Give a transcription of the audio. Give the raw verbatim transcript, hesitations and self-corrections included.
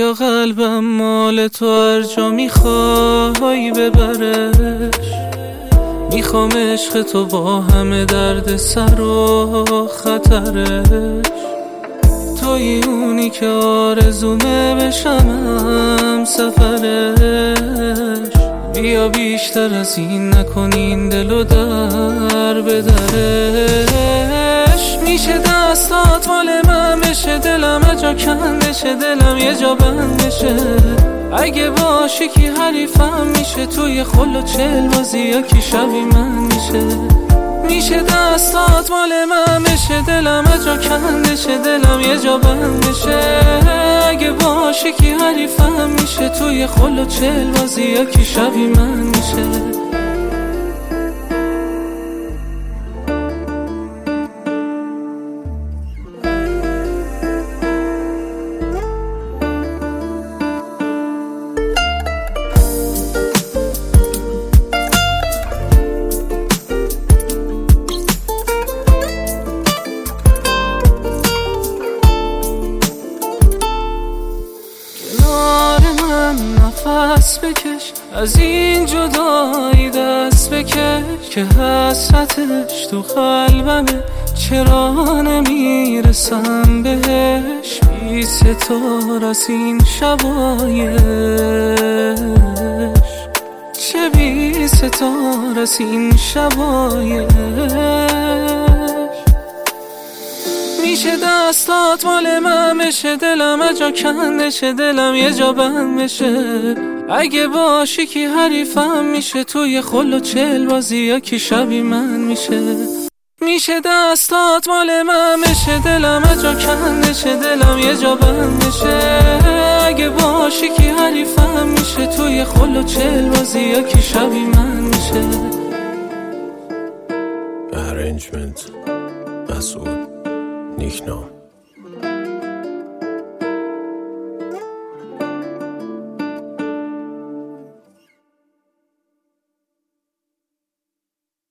چرا قلبم مال تو هر جا میخوای ببرش. میخوام عشق تو با همه درد سر و خطرش. توی اونی که آرزومه بشم سفرش. بیا بیشتر از این نکنین دلو در به درش. میشه دستات مال من بشه، دلم اجا کندشه، دلم یه جا بند بشه. اگه باشی کی حریفم میشه، توی خل و چل بازی یا کی شبی من میشه. میشه دستات مال من بشه، دلم اجا کندشه، دلم یه جا بند بشه. اگه باشی کی حریفم میشه، توی خل و چل بازی یا کی شبی من میشه. نفس بکش، از این جدایی دست بکش، که حسرتش تو قلبمه، چرا نمیرسم بهش. بی ستار از این شبایش، چه بی ستار از این شبایش. میشه دستات مال من بشه، دلم اجا کندشه، دلم یه جا بند بشه. اگه باشی کی حریفم میشه، توی خل و چل بازی یا کی شبی من میشه. میشه دستات مال من بشه، دلم اجا کندشه، دلم یه جا بند بشه. اگه باشی کی حریفم میشه، توی خل و چل بازی یا کی شبی من میشه. Arrangement مسعود نیکنام.